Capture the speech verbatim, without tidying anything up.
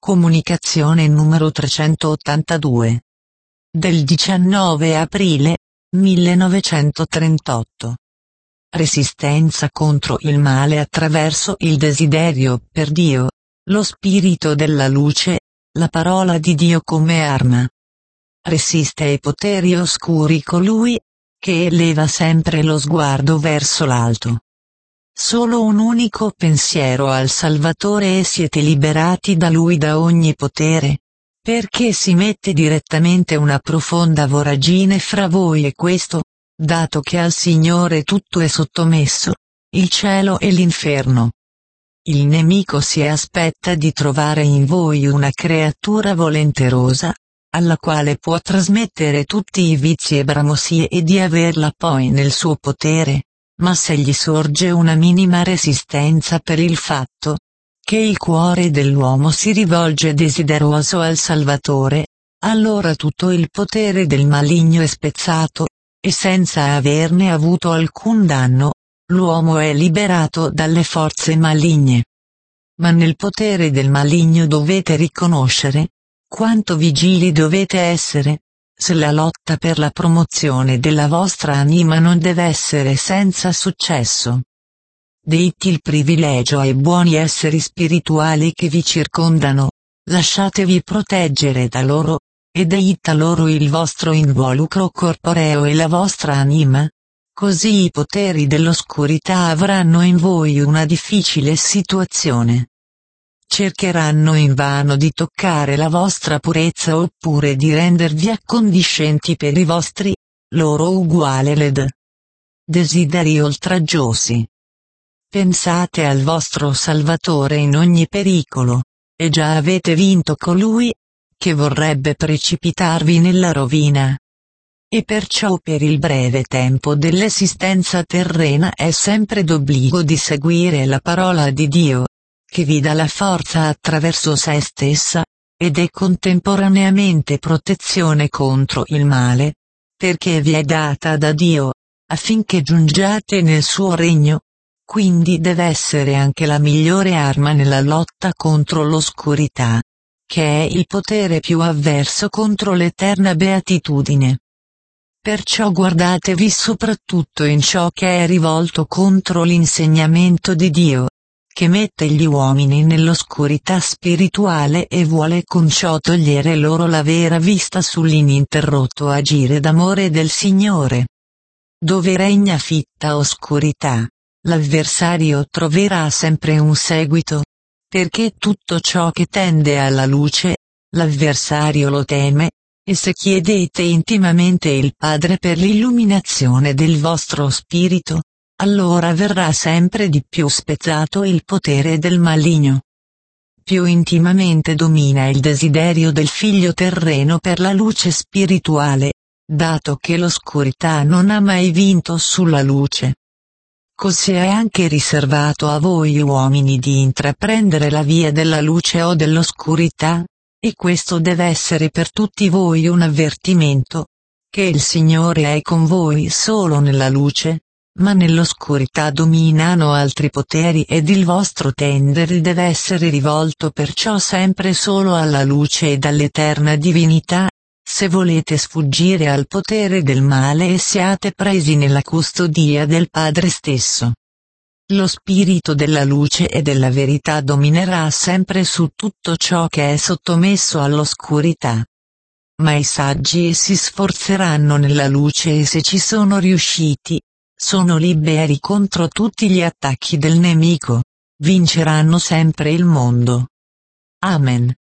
Comunicazione numero trecentottantadue. Del diciannove aprile millenovecentotrentotto. Resistenza contro il male attraverso il desiderio per Dio, lo spirito della luce, la parola di Dio come arma. Resiste ai poteri oscuri colui che eleva sempre lo sguardo verso l'alto. Solo un unico pensiero al Salvatore e siete liberati da Lui da ogni potere, perché si mette direttamente una profonda voragine fra voi e questo, dato che al Signore tutto è sottomesso, il cielo e l'inferno. Il nemico si aspetta di trovare in voi una creatura volenterosa, alla quale può trasmettere tutti i vizi e bramosie e di averla poi nel suo potere. Ma se gli sorge una minima resistenza per il fatto che il cuore dell'uomo si rivolge desideroso al Salvatore, allora tutto il potere del maligno è spezzato, e senza averne avuto alcun danno, l'uomo è liberato dalle forze maligne. Ma nel potere del maligno dovete riconoscere quanto vigili dovete essere. Se la lotta per la promozione della vostra anima non deve essere senza successo. Detti il privilegio ai buoni esseri spirituali che vi circondano, lasciatevi proteggere da loro, e deitta loro il vostro involucro corporeo e la vostra anima. Così i poteri dell'oscurità avranno in voi una difficile situazione. Cercheranno invano di toccare la vostra purezza oppure di rendervi accondiscenti per i vostri, loro uguale led. Desideri oltraggiosi. Pensate al vostro Salvatore in ogni pericolo, e già avete vinto colui, che vorrebbe precipitarvi nella rovina. E perciò per il breve tempo dell'esistenza terrena è sempre d'obbligo di seguire la parola di Dio, che vi dà la forza attraverso sé stessa, ed è contemporaneamente protezione contro il male, perché vi è data da Dio, affinché giungiate nel suo regno, quindi deve essere anche la migliore arma nella lotta contro l'oscurità, che è il potere più avverso contro l'eterna beatitudine. Perciò guardatevi soprattutto in ciò che è rivolto contro l'insegnamento di Dio, che mette gli uomini nell'oscurità spirituale e vuole con ciò togliere loro la vera vista sull'ininterrotto agire d'amore del Signore. Dove regna fitta oscurità, l'avversario troverà sempre un seguito, perché tutto ciò che tende alla luce, l'avversario lo teme, e se chiedete intimamente il Padre per l'illuminazione del vostro spirito, allora verrà sempre di più spezzato il potere del maligno. Più intimamente domina il desiderio del figlio terreno per la luce spirituale, dato che l'oscurità non ha mai vinto sulla luce. Così è anche riservato a voi uomini di intraprendere la via della luce o dell'oscurità, e questo deve essere per tutti voi un avvertimento, che il Signore è con voi solo nella luce, ma nell'oscurità dominano altri poteri ed il vostro tendere deve essere rivolto perciò sempre solo alla luce ed all'eterna divinità, se volete sfuggire al potere del male e siate presi nella custodia del Padre stesso. Lo spirito della luce e della verità dominerà sempre su tutto ciò che è sottomesso all'oscurità. Ma i saggi si sforzeranno nella luce e se ci sono riusciti, sono liberi contro tutti gli attacchi del nemico, vinceranno sempre il mondo. Amen.